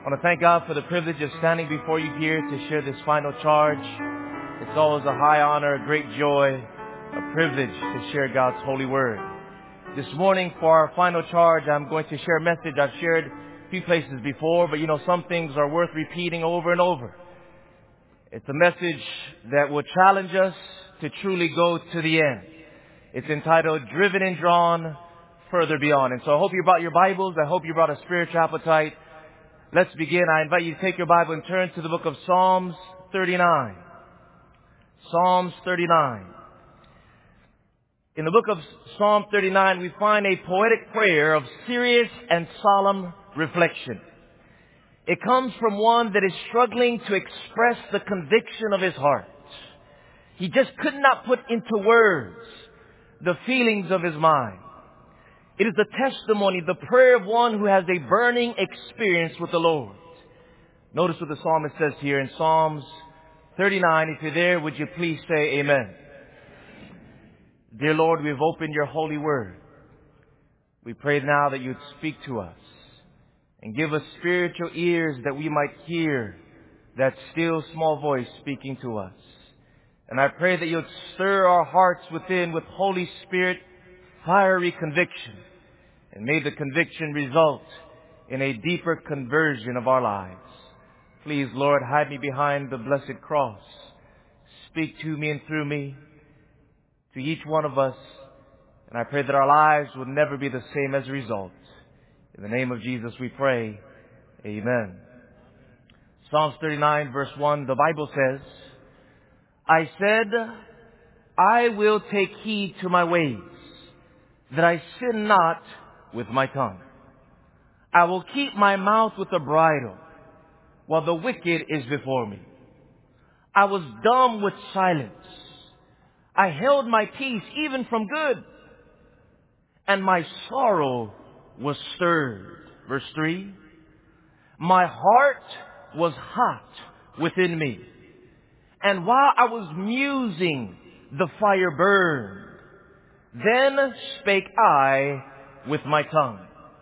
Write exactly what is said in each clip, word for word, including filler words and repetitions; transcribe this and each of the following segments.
I want to thank God for the privilege of standing before you here to share this final charge. It's always a high honor, a great joy, a privilege to share God's holy word. This morning for our final charge, I'm going to share a message I've shared a few places before, but you know, some things are worth repeating over and over. It's a message that will challenge us to truly go to the end. It's entitled, Driven and Drawn Further Beyond. And so I hope you brought your Bibles. I hope you brought a spiritual appetite. Let's begin. I invite you to take your Bible and turn to the book of Psalms thirty-nine. Psalms thirty-nine. In the book of Psalm thirty-nine, we find a poetic prayer of serious and solemn reflection. It comes from one that is struggling to express the conviction of his heart. He just could not put into words the feelings of his mind. It is the testimony, the prayer of one who has a burning experience with the Lord. Notice what the psalmist says here in Psalms thirty-nine. If you're there, would you please say amen? Dear Lord, we've opened your holy word. We pray now that you'd speak to us and give us spiritual ears that we might hear that still small voice speaking to us. And I pray that you'd stir our hearts within with Holy Spirit fiery conviction. And may the conviction result in a deeper conversion of our lives. Please, Lord, hide me behind the blessed cross. Speak to me and through me, to each one of us. And I pray that our lives will never be the same as a result. In the name of Jesus we pray. Amen. Psalms thirty-nine verse one, the Bible says, I said, I will take heed to my ways, that I sin not with my tongue. I will keep my mouth with a bridle, while the wicked is before me. I was dumb with silence. I held my peace even from good, and my sorrow was stirred. Verse three, my heart was hot within me, and while I was musing, the fire burned. Then spake I with my tongue.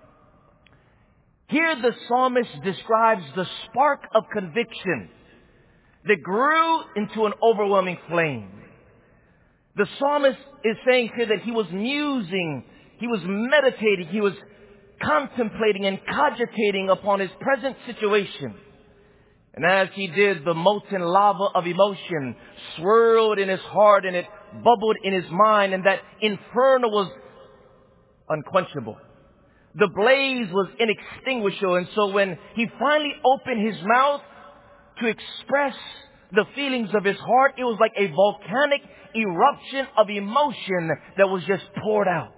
Here the psalmist describes the spark of conviction that grew into an overwhelming flame. The psalmist is saying here that he was musing, he was meditating, he was contemplating and cogitating upon his present situation. And as he did, the molten lava of emotion swirled in his heart and it bubbled in his mind, and that inferno was unquenchable. The blaze was inextinguishable. And so when he finally opened his mouth to express the feelings of his heart, it was like a volcanic eruption of emotion that was just poured out.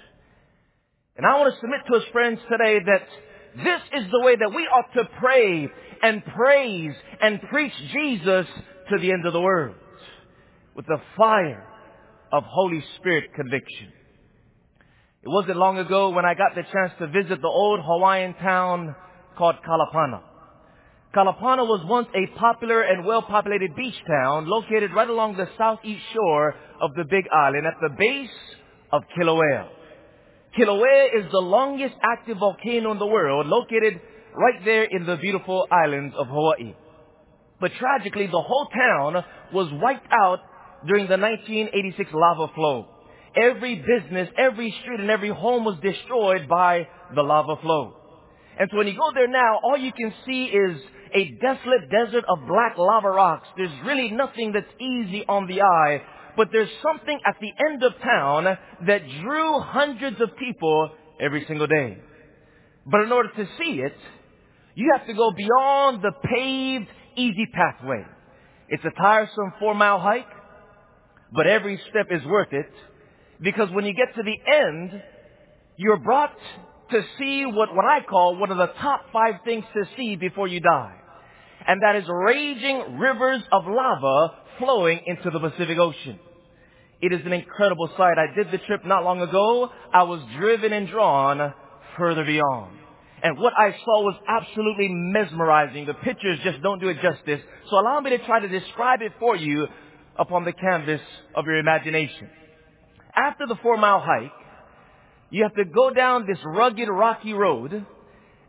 And I want to submit to us, friends, today that this is the way that we ought to pray and praise and preach Jesus to the end of the world, with the fire of Holy Spirit conviction. It wasn't long ago when I got the chance to visit the old Hawaiian town called Kalapana. Kalapana was once a popular and well-populated beach town located right along the southeast shore of the Big Island at the base of Kilauea. Kilauea is the longest active volcano in the world, located right there in the beautiful islands of Hawaii. But tragically, the whole town was wiped out during the nineteen eighty-six lava flow. Every business, every street, and every home was destroyed by the lava flow. And so when you go there now, all you can see is a desolate desert of black lava rocks. There's really nothing that's easy on the eye. But there's something at the end of town that drew hundreds of people every single day. But in order to see it, you have to go beyond the paved, easy pathway. It's a tiresome four-mile hike, but every step is worth it, because when you get to the end, you're brought to see what, what I call one of the top five things to see before you die. And that is raging rivers of lava flowing into the Pacific Ocean. It is an incredible sight. I did the trip not long ago. I was driven and drawn further beyond. And what I saw was absolutely mesmerizing. The pictures just don't do it justice. So allow me to try to describe it for you upon the canvas of your imagination. After the four-mile hike, you have to go down this rugged, rocky road,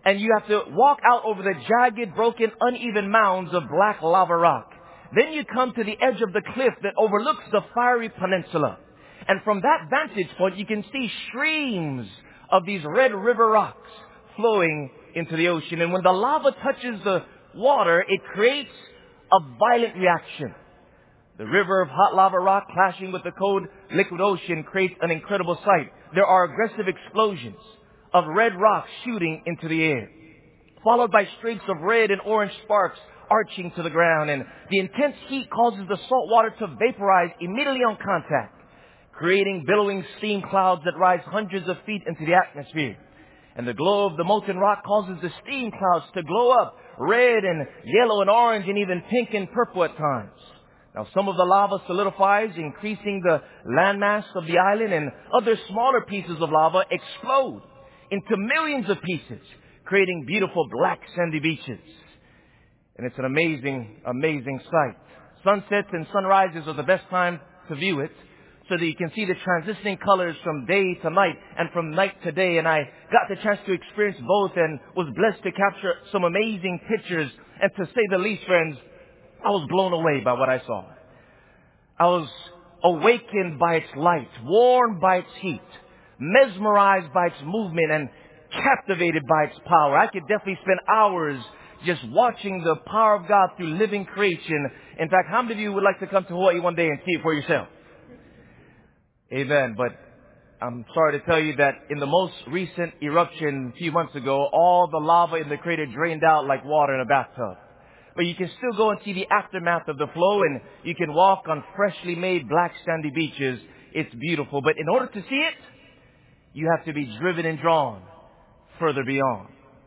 And you have to walk out over the jagged, broken, uneven mounds of black lava rock. Then you come to the edge of the cliff that overlooks the fiery peninsula. And from that vantage point, you can see streams of these red river rocks flowing into the ocean. And when the lava touches the water, it creates a violent reaction. The river of hot lava rock clashing with the cold liquid ocean creates an incredible sight. There are aggressive explosions of red rocks shooting into the air, followed by streaks of red and orange sparks arching to the ground. And the intense heat causes the salt water to vaporize immediately on contact, creating billowing steam clouds that rise hundreds of feet into the atmosphere. And the glow of the molten rock causes the steam clouds to glow up red and yellow and orange and even pink and purple at times. Now, some of the lava solidifies, increasing the landmass of the island, and other smaller pieces of lava explode into millions of pieces, creating beautiful black sandy beaches. And it's an amazing, amazing sight. Sunsets and sunrises are the best time to view it, so that you can see the transitioning colors from day to night and from night to day. And I got the chance to experience both and was blessed to capture some amazing pictures. And to say the least, friends, I was blown away by what I saw. I was awakened by its light, warmed by its heat, mesmerized by its movement, and captivated by its power. I could definitely spend hours just watching the power of God through living creation. In fact, how many of you would like to come to Hawaii one day and see it for yourself? Amen. But I'm sorry to tell you that in the most recent eruption a few months ago, all the lava in the crater drained out like water in a bathtub. But you can still go and see the aftermath of the flow, and you can walk on freshly made black sandy beaches. It's beautiful. But in order to see it, you have to be driven and drawn further beyond.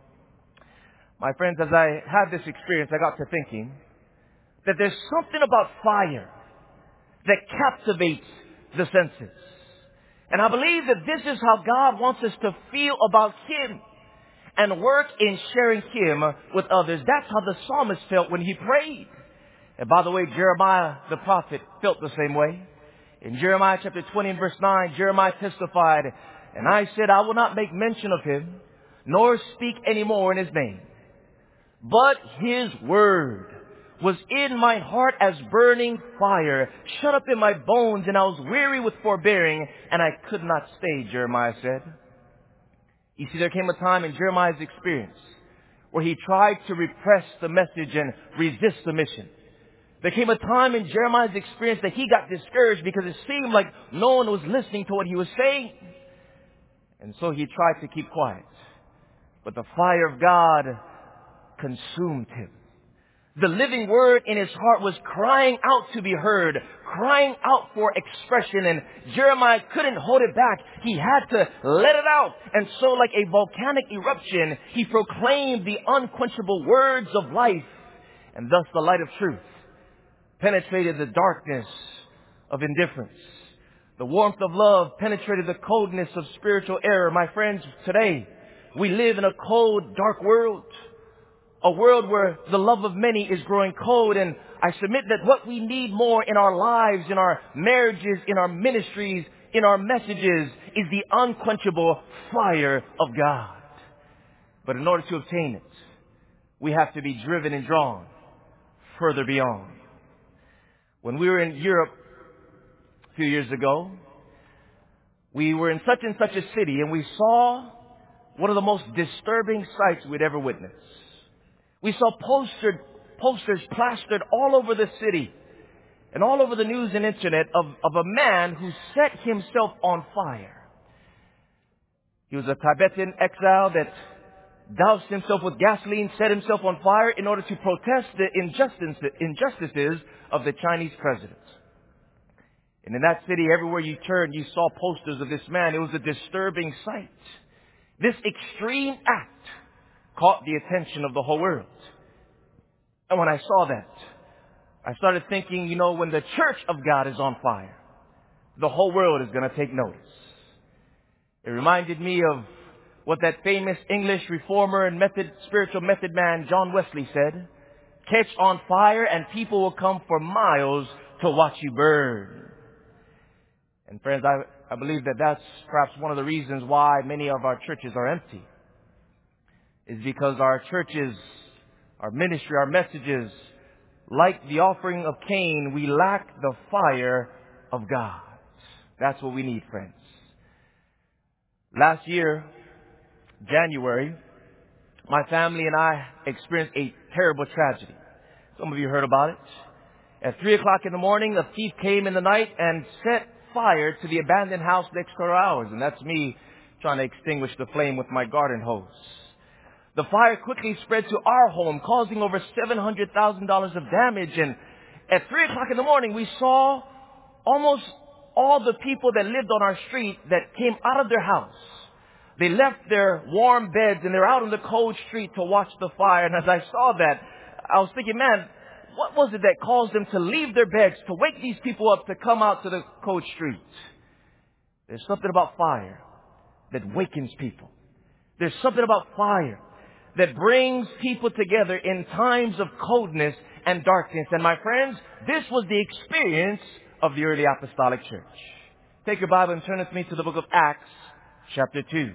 My friends, as I had this experience, I got to thinking that there's something about fire that captivates the senses. And I believe that this is how God wants us to feel about Him and work in sharing Him with others. That's how the psalmist felt when he prayed. And by the way, Jeremiah the prophet felt the same way. In Jeremiah chapter twenty and verse nine, Jeremiah testified, "And I said, I will not make mention of Him, nor speak any more in His name. But His word was in my heart as burning fire, shut up in my bones, and I was weary with forbearing, and I could not stay," Jeremiah said. You see, there came a time in Jeremiah's experience where he tried to repress the message and resist the mission. There came a time in Jeremiah's experience that he got discouraged because it seemed like no one was listening to what he was saying. And so he tried to keep quiet. But the fire of God consumed him. The living word in his heart was crying out to be heard, crying out for expression, and Jeremiah couldn't hold it back. He had to let it out. And so, like a volcanic eruption, he proclaimed the unquenchable words of life, and thus the light of truth penetrated the darkness of indifference. The warmth of love penetrated the coldness of spiritual error. My friends, today we live in a cold, dark world. A world where the love of many is growing cold, and I submit that what we need more in our lives, in our marriages, in our ministries, in our messages, is the unquenchable fire of God. But in order to obtain it, we have to be driven and drawn further beyond. When we were in Europe a few years ago, we were in such and such a city, and we saw one of the most disturbing sights we'd ever witnessed. We saw postered, posters plastered all over the city and all over the news and internet of, of a man who set himself on fire. He was a Tibetan exile that doused himself with gasoline, set himself on fire in order to protest the injustice, injustices of the Chinese president. And in that city, everywhere you turned, you saw posters of this man. It was a disturbing sight. This extreme act caught the attention of the whole world. And when I saw that, I started thinking, you know, when the church of God is on fire, the whole world is going to take notice. It reminded me of what that famous English reformer and method, spiritual method man John Wesley said: "Catch on fire and people will come for miles to watch you burn." And friends, I, I believe that that's perhaps one of the reasons why many of our churches are empty. is because our churches, our ministry, our messages, like the offering of Cain, we lack the fire of God. That's what we need, friends. Last year, January, my family and I experienced a terrible tragedy. Some of you heard about it. At three o'clock in the morning, a thief came in the night and set fire to the abandoned house next to ours. And that's me trying to extinguish the flame with my garden hose. The fire quickly spread to our home, causing over seven hundred thousand dollars of damage. And at three o'clock in the morning, we saw almost all the people that lived on our street that came out of their house. They left their warm beds and they're out on the cold street to watch the fire. And as I saw that, I was thinking, man, what was it that caused them to leave their beds, to wake these people up, to come out to the cold street? There's something about fire that wakens people. There's something about fire that brings people together in times of coldness and darkness. And my friends, this was the experience of the early apostolic church. Take your Bible and turn with me to the book of Acts, chapter two.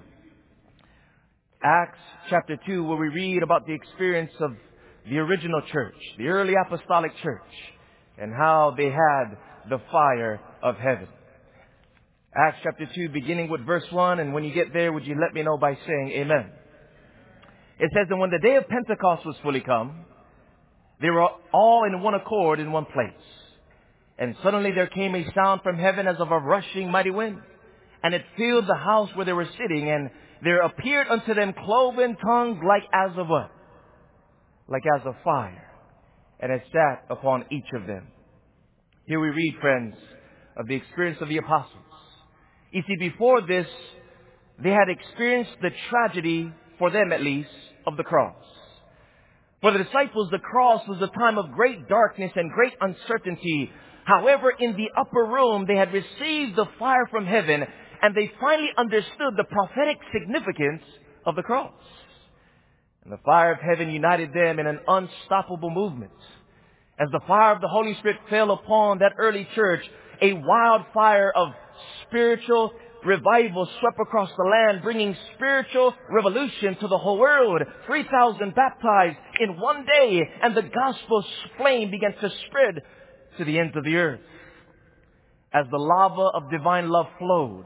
Acts, chapter two, where we read about the experience of the original church, the early apostolic church, and how they had the fire of heaven. Acts chapter two, beginning with verse one, and when you get there, would you let me know by saying amen? It says, and when the day of Pentecost was fully come, they were all in one accord in one place. And suddenly there came a sound from heaven as of a rushing mighty wind, and it filled the house where they were sitting, and there appeared unto them cloven tongues like as of what? Like as of fire, and it sat upon each of them. Here we read, friends, of the experience of the apostles. You see, before this, they had experienced the tragedy, for them at least, of the cross. For the disciples, the cross was a time of great darkness and great uncertainty. However, in the upper room, they had received the fire from heaven, and they finally understood the prophetic significance of the cross. And the fire of heaven united them in an unstoppable movement. As the fire of the Holy Spirit fell upon that early church, a wildfire of spiritual revival swept across the land, bringing spiritual revolution to the whole world. three thousand baptized in one day, and the gospel's flame began to spread to the ends of the earth. As the lava of divine love flowed,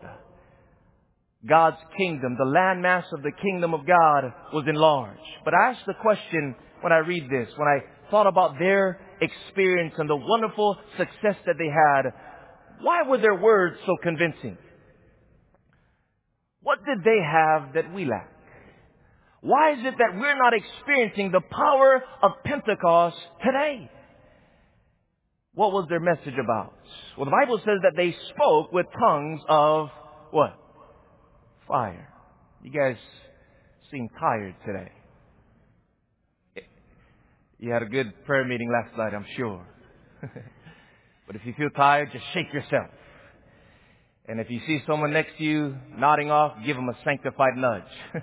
God's kingdom, the landmass of the kingdom of God, was enlarged. But I asked the question when I read this, when I thought about their experience and the wonderful success that they had, why were their words so convincing? What did they have that we lack? Why is it that we're not experiencing the power of Pentecost today? What was their message about? Well, the Bible says that they spoke with tongues of what? Fire. You guys seem tired today. You had a good prayer meeting last night, I'm sure. But if you feel tired, just shake yourself. And if you see someone next to you nodding off, give them a sanctified nudge.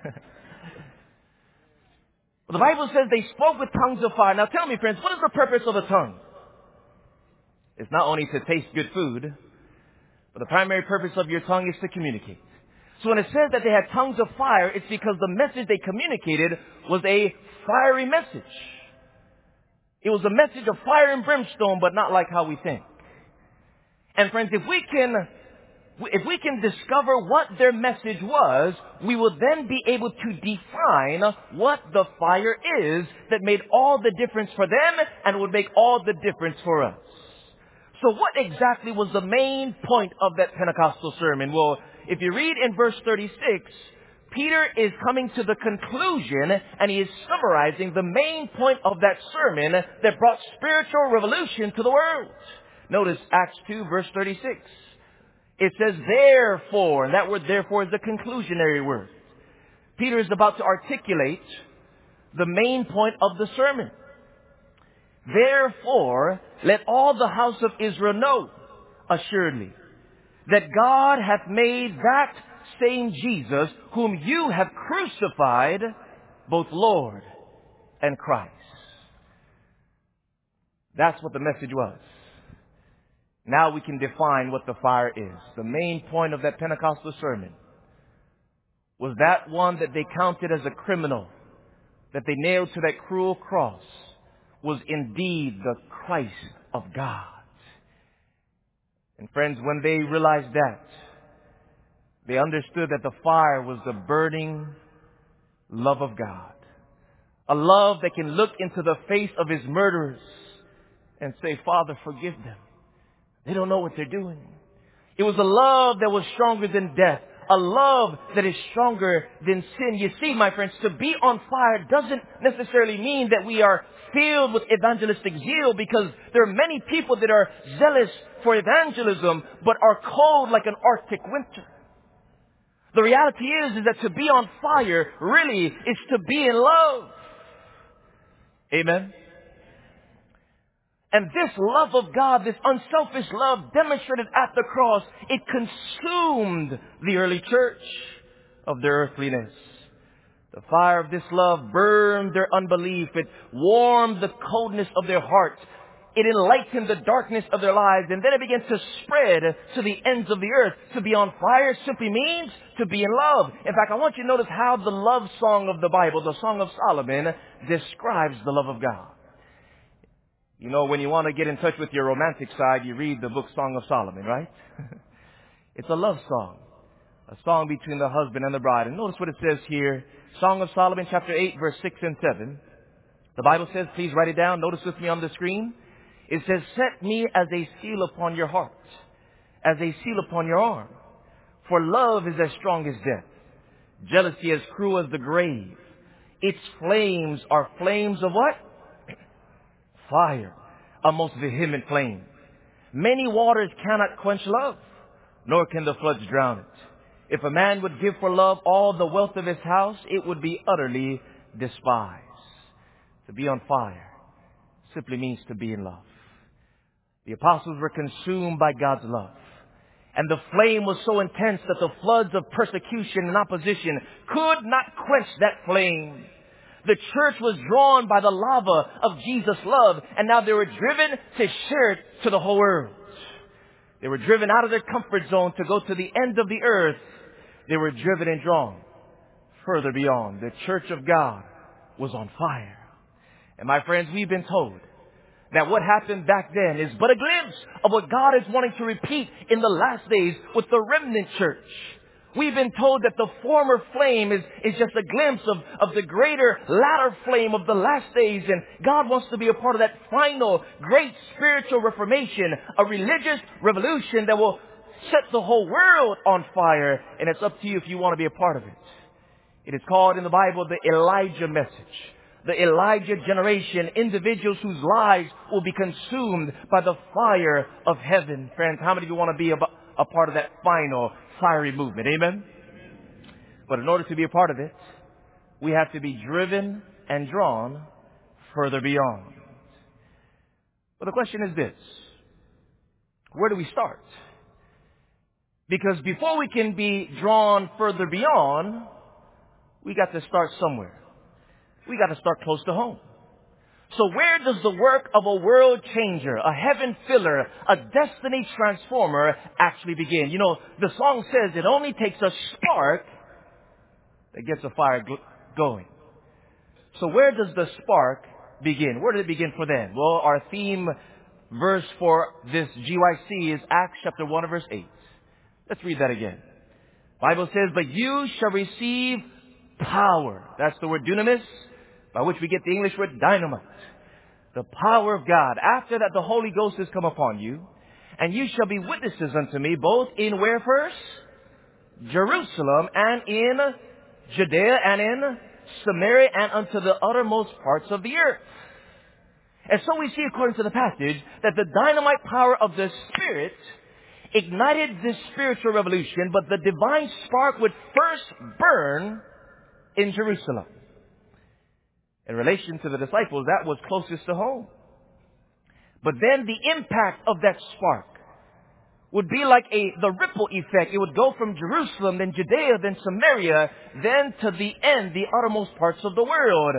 Well, the Bible says they spoke with tongues of fire. Now tell me, friends, what is the purpose of a tongue? It's not only to taste good food, but the primary purpose of your tongue is to communicate. So when it says that they had tongues of fire, it's because the message they communicated was a fiery message. It was a message of fire and brimstone, but not like how we think. And friends, if we can, if we can discover what their message was, we will then be able to define what the fire is that made all the difference for them and would make all the difference for us. So what exactly was the main point of that Pentecostal sermon? Well, if you read in verse thirty-six, Peter is coming to the conclusion and he is summarizing the main point of that sermon that brought spiritual revolution to the world. Notice Acts two, verse thirty-six. It says, therefore, and that word therefore is the conclusionary word. Peter is about to articulate the main point of the sermon. Therefore, let all the house of Israel know assuredly that God hath made that same Jesus whom you have crucified both Lord and Christ. That's what the message was. Now we can define what the fire is. The main point of that Pentecostal sermon was that one that they counted as a criminal, that they nailed to that cruel cross was indeed the Christ of God. And friends, when they realized that, they understood that the fire was the burning love of God. A love that can look into the face of his murderers and say, Father, forgive them. They don't know what they're doing. It was a love that was stronger than death. A love that is stronger than sin. You see, my friends, to be on fire doesn't necessarily mean that we are filled with evangelistic zeal, because there are many people that are zealous for evangelism but are cold like an Arctic winter. The reality is, is that to be on fire really is to be in love. Amen. And this love of God, this unselfish love demonstrated at the cross, it consumed the early church of their earthliness. The fire of this love burned their unbelief. It warmed the coldness of their hearts. It enlightened the darkness of their lives. And then it began to spread to the ends of the earth. To be on fire simply means to be in love. In fact, I want you to notice how the love song of the Bible, the Song of Solomon, describes the love of God. You know, when you want to get in touch with your romantic side, you read the book Song of Solomon, right? It's a love song. A song between the husband and the bride. And notice what it says here. Song of Solomon, chapter eight, verse six and seven. The Bible says, please write it down. Notice with me on the screen. It says, set me as a seal upon your heart, as a seal upon your arm. For love is as strong as death, jealousy as cruel as the grave. Its flames are flames of what? Fire, a most vehement flame. Many waters cannot quench love, nor can the floods drown it. If a man would give for love all the wealth of his house, it would be utterly despised. To be on fire simply means to be in love. The apostles were consumed by God's love. And the flame was so intense that the floods of persecution and opposition could not quench that flame. The church was drawn by the lava of Jesus' love, and now they were driven to share it to the whole world. They were driven out of their comfort zone to go to the end of the earth. They were driven and drawn further beyond. The church of God was on fire. And my friends, we've been told that what happened back then is but a glimpse of what God is wanting to repeat in the last days with the remnant church. We've been told that the former flame is, is just a glimpse of, of the greater latter flame of the last days. And God wants to be a part of that final great spiritual reformation, a religious revolution that will set the whole world on fire. And it's up to you if you want to be a part of it. It is called in the Bible the Elijah message. The Elijah generation, individuals whose lives will be consumed by the fire of heaven. Friends, how many of you want to be a, a part of that final fiery movement? Amen? But in order to be a part of it, we have to be driven and drawn further beyond. But the question is this: where do we start? Because before we can be drawn further beyond, we got to start somewhere. We got to start close to home. So where does the work of a world changer, a heaven filler, a destiny transformer actually begin? You know, the song says it only takes a spark that gets a fire going. So where does the spark begin? Where did it begin for them? Well, our theme verse for this G Y C is Acts chapter one verse eight. Let's read that again. Bible says, but you shall receive power. That's the word dunamis, by which we get the English word dynamite. The power of God. After that, the Holy Ghost has come upon you, and you shall be witnesses unto me, both in where first? Jerusalem, and in Judea, and in Samaria, and unto the uttermost parts of the earth. And so we see, according to the passage, that the dynamite power of the Spirit ignited this spiritual revolution, but the divine spark would first burn in Jerusalem. In relation to the disciples, that was closest to home. But then the impact of that spark would be like a the ripple effect. It would go from Jerusalem, then Judea, then Samaria, then to the end, the uttermost parts of the world.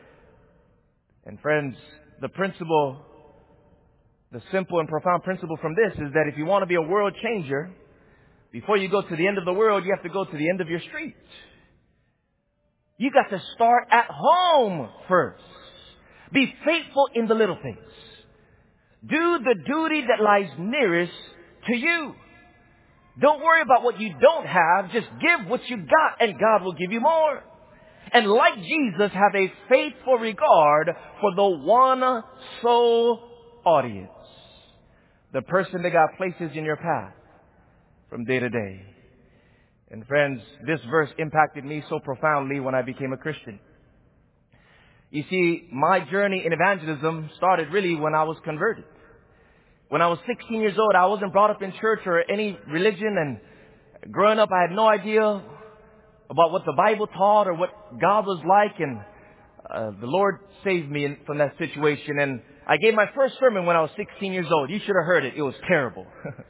And friends, the principle, the simple and profound principle from this is that if you want to be a world changer, before you go to the end of the world, you have to go to the end of your street. You got to start at home first. Be faithful in the little things. Do the duty that lies nearest to you. Don't worry about what you don't have. Just give what you got and God will give you more. And like Jesus, have a faithful regard for the one soul audience. The person that God places in your path from day to day. And friends, this verse impacted me so profoundly when I became a Christian. You see, my journey in evangelism started really when I was converted. When I was sixteen years old, I wasn't brought up in church or any religion, and growing up I had no idea about what the Bible taught or what God was like, and uh, the Lord saved me in, from that situation. And I gave my first sermon when I was sixteen years old. You should have heard it. It was terrible.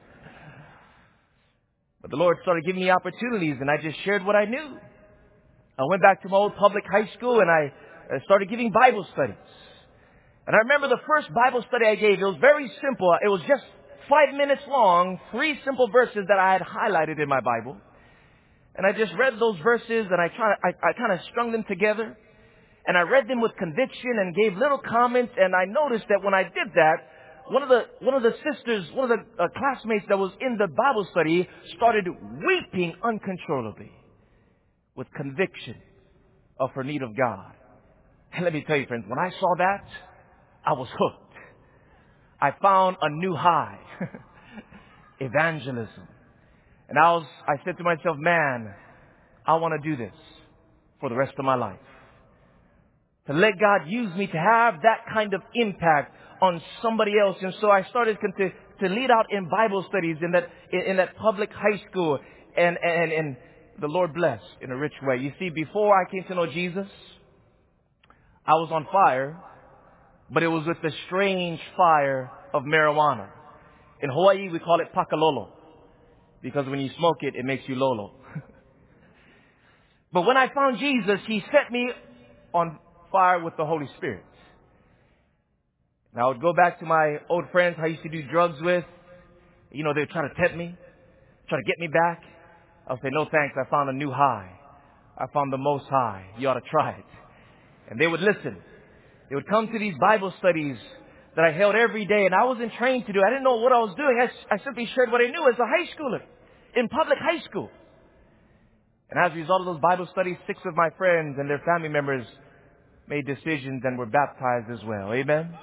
But the Lord started giving me opportunities, and I just shared what I knew. I went back to my old public high school, and I uh, started giving Bible studies. And I remember the first Bible study I gave, it was very simple. It was just five minutes long, three simple verses that I had highlighted in my Bible. And I just read those verses, and I, try, I, I kind of strung them together. And I read them with conviction and gave little comments. And I noticed that when I did that, one of the one of the sisters, one of the uh, classmates that was in the Bible study started weeping uncontrollably with conviction of her need of God. And let me tell you, friends, when I saw that, I was hooked. I found a new high. Evangelism. And I was, I said to myself, man, I want to do this for the rest of my life. To let God use me to have that kind of impact on somebody else. And so I started to, to lead out in Bible studies in that, in, in that public high school. And, and, and the Lord blessed in a rich way. You see, before I came to know Jesus, I was on fire, but it was with the strange fire of marijuana. In Hawaii, we call it pakalolo, because when you smoke it, it makes you lolo. But when I found Jesus, He set me on fire with the Holy Spirit. And I would go back to my old friends I used to do drugs with. You know, they would try to tempt me, try to get me back. I would say, no thanks, I found a new high. I found the Most High. You ought to try it. And they would listen. They would come to these Bible studies that I held every day, and I wasn't trained to do. I didn't know what I was doing. I, I simply shared what I knew as a high schooler in public high school. And as a result of those Bible studies, six of my friends and their family members made decisions and were baptized as well. Amen?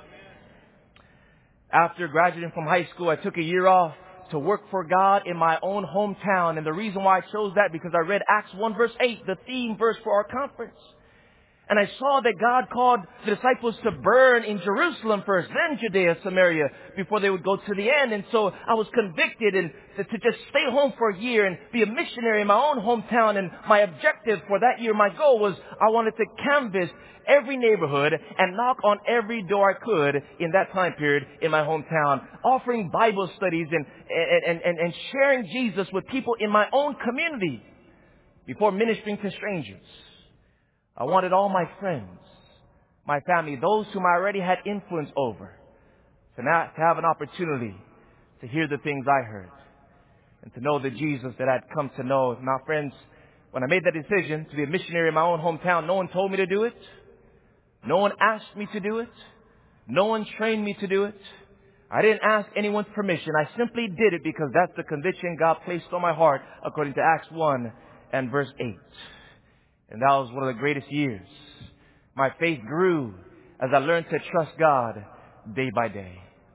After graduating from high school, I took a year off to work for God in my own hometown. And the reason why I chose that, because I read Acts one verse eight, the theme verse for our conference. And I saw that God called the disciples to burn in Jerusalem first, then Judea, Samaria, before they would go to the end. And so I was convicted and to, to just stay home for a year and be a missionary in my own hometown. And my objective for that year, my goal was I wanted to canvass every neighborhood and knock on every door I could in that time period in my hometown, offering Bible studies and, and, and, and sharing Jesus with people in my own community before ministering to strangers. I wanted all my friends, my family, those whom I already had influence over, to, not, to have an opportunity to hear the things I heard and to know the Jesus that I'd come to know. Now, friends, when I made that decision to be a missionary in my own hometown, no one told me to do it. No one asked me to do it. No one trained me to do it. I didn't ask anyone's permission. I simply did it because that's the conviction God placed on my heart according to Acts one and verse eight. And that was one of the greatest years. My faith grew as I learned to trust God day by day.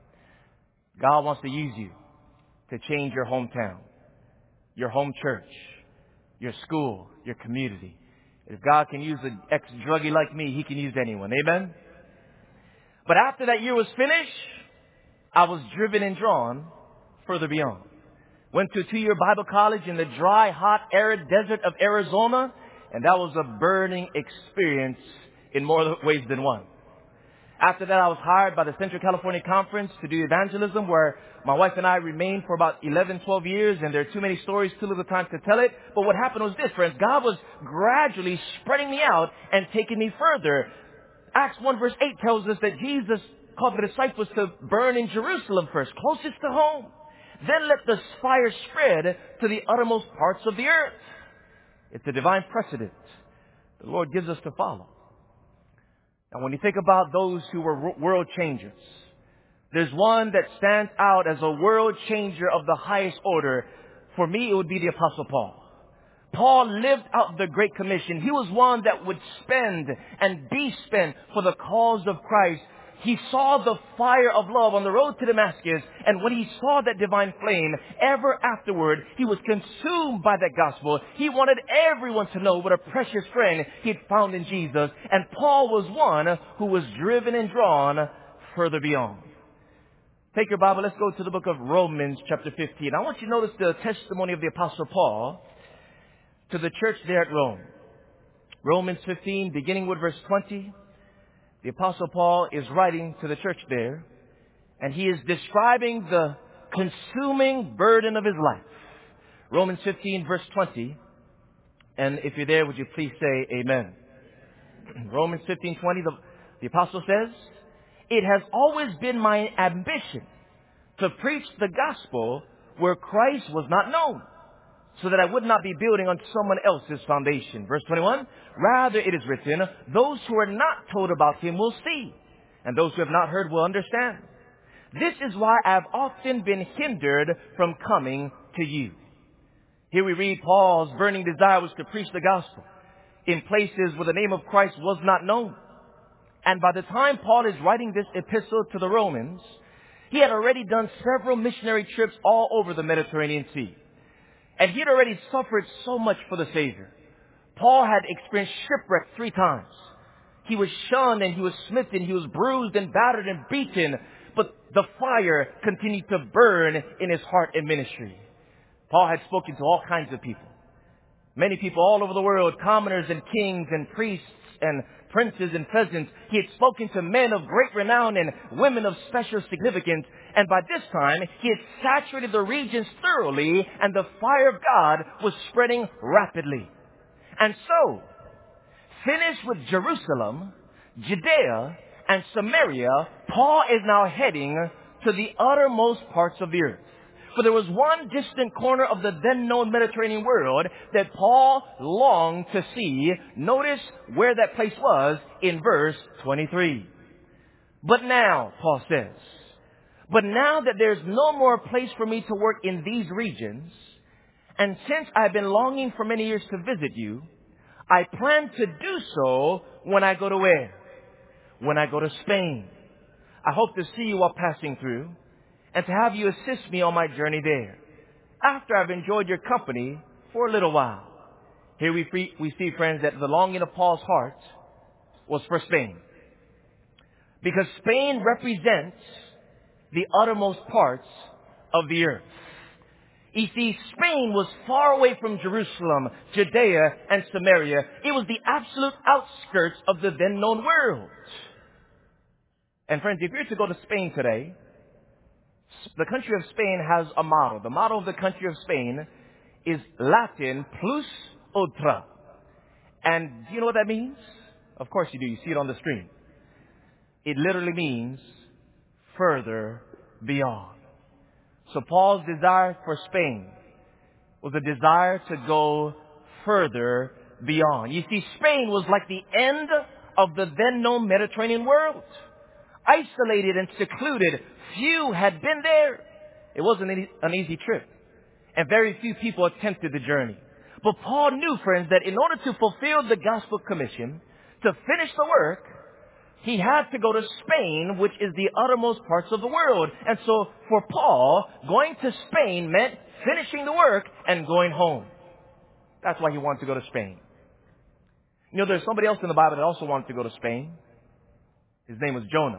God wants to use you to change your hometown, your home church, your school, your community. If God can use an ex-druggie like me, He can use anyone. Amen? But after that year was finished, I was driven and drawn further beyond. Went to a two-year Bible college in the dry, hot, arid desert of Arizona. And that was a burning experience in more ways than one. After that, I was hired by the Central California Conference to do evangelism, where my wife and I remained for about eleven, twelve years. And there are too many stories, too little time to tell it. But what happened was this, friends. God was gradually spreading me out and taking me further. Acts one verse eight tells us that Jesus called the disciples to burn in Jerusalem first, closest to home. Then let the fire spread to the uttermost parts of the earth. It's a divine precedent. the Lord gives us to follow. And when you think about those who were world changers, there's one that stands out as a world changer of the highest order. For me, it would be the Apostle Paul. Paul lived out the Great Commission. He was one that would spend and be spent for the cause of Christ. He saw the fire of love on the road to Damascus, and when he saw that divine flame, ever afterward, he was consumed by that gospel. He wanted everyone to know what a precious friend he had found in Jesus, and Paul was one who was driven and drawn further beyond. Take your Bible, let's go to the book of Romans chapter fifteen. I want you to notice the testimony of the Apostle Paul to the church there at Rome. Romans fifteen, beginning with verse twenty. The Apostle Paul is writing to the church there, and he is describing the consuming burden of his life. Romans fifteen, verse twenty. And if you're there, would you please say amen? Romans fifteen, twenty, the, the Apostle says, "It has always been my ambition to preach the gospel where Christ was not known, so that I would not be building on someone else's foundation." Verse twenty-one, "Rather it is written, those who are not told about him will see, and those who have not heard will understand. This is why I have often been hindered from coming to you." Here we read Paul's burning desire was to preach the gospel in places where the name of Christ was not known. And by the time Paul is writing this epistle to the Romans, he had already done several missionary trips all over the Mediterranean Sea. And he had already suffered so much for the Savior. Paul had experienced shipwreck three times. He was shunned and he was smitten. He was bruised and battered and beaten. But the fire continued to burn in his heart and ministry. Paul had spoken to all kinds of people. Many people all over the world, commoners and kings and priests and princes and peasants. He had spoken to men of great renown and women of special significance. And by this time, he had saturated the regions thoroughly, and the fire of God was spreading rapidly. And so, finished with Jerusalem, Judea, and Samaria, Paul is now heading to the uttermost parts of the earth. For there was one distant corner of the then known Mediterranean world that Paul longed to see. Notice where that place was in verse twenty-three. "But now," Paul says, "but now that there's no more place for me to work in these regions, and since I've been longing for many years to visit you, I plan to do so when I go to where? When I go to Spain. I hope to see you while passing through, and to have you assist me on my journey there, after I've enjoyed your company for a little while." Here we, free, we see, friends, that the longing of Paul's heart was for Spain. Because Spain represents the uttermost parts of the earth. You see, Spain was far away from Jerusalem, Judea, and Samaria. It was the absolute outskirts of the then known world. And friends, if you're to go to Spain today, the country of Spain has a motto. The motto of the country of Spain is Latin plus ultra. And do you know what that means? Of course you do. You see it on the screen. It literally means further beyond. So Paul's desire for Spain was a desire to go further beyond. You see, Spain was like the end of the then known Mediterranean world. Isolated and secluded. Few had been there. It wasn't an easy trip. And very few people attempted the journey. But Paul knew, friends, that in order to fulfill the gospel commission, to finish the work, he had to go to Spain, which is the uttermost parts of the world. And so for Paul, going to Spain meant finishing the work and going home. That's why he wanted to go to Spain. You know, there's somebody else in the Bible that also wanted to go to Spain. His name was Jonah.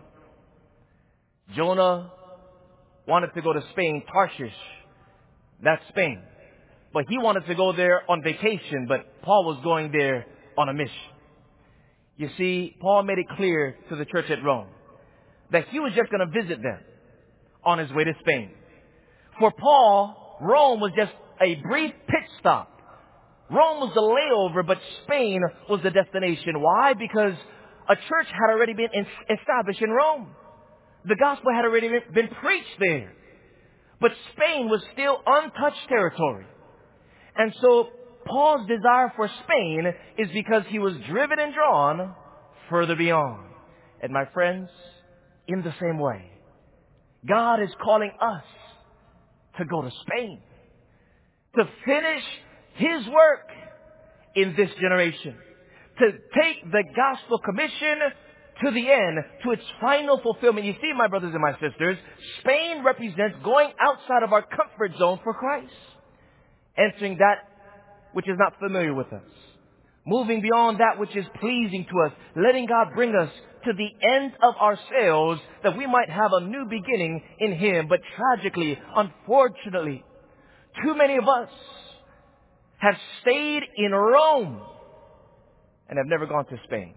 Jonah wanted to go to Spain, Tarshish. That's Spain. But he wanted to go there on vacation, but Paul was going there on a mission. You see, Paul made it clear to the church at Rome that he was just going to visit them on his way to Spain. For Paul, Rome was just a brief pit stop. Rome was the layover, but Spain was the destination. Why? Because a church had already been established in Rome. The gospel had already been preached there. But Spain was still untouched territory. And so Paul's desire for Spain is because he was driven and drawn further beyond. And my friends, in the same way, God is calling us to go to Spain, to finish His work in this generation, to take the gospel commission to the end, to its final fulfillment. You see, my brothers and my sisters, Spain represents going outside of our comfort zone for Christ, entering that which is not familiar with us, moving beyond that which is pleasing to us, letting God bring us to the end of ourselves that we might have a new beginning in Him. But tragically, unfortunately, too many of us have stayed in Rome and have never gone to Spain.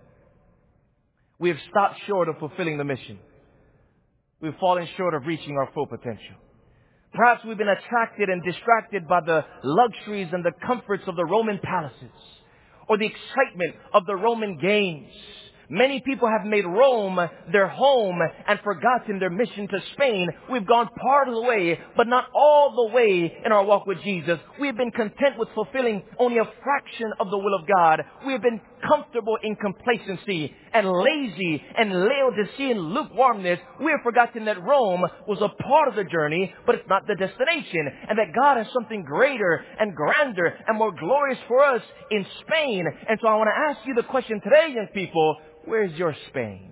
We have stopped short of fulfilling the mission. We've fallen short of reaching our full potential. Perhaps we've been attracted and distracted by the luxuries and the comforts of the Roman palaces, or the excitement of the Roman games. Many people have made Rome their home and forgotten their mission to Spain. We've gone part of the way, but not all the way in our walk with Jesus. We've been content with fulfilling only a fraction of the will of God. We've been comfortable in complacency and lazy and Laodicean lukewarmness. We have forgotten that Rome was a part of the journey, but it's not the destination, and that God has something greater and grander and more glorious for us in Spain. And so I want to ask you the question today, young people: where's your Spain?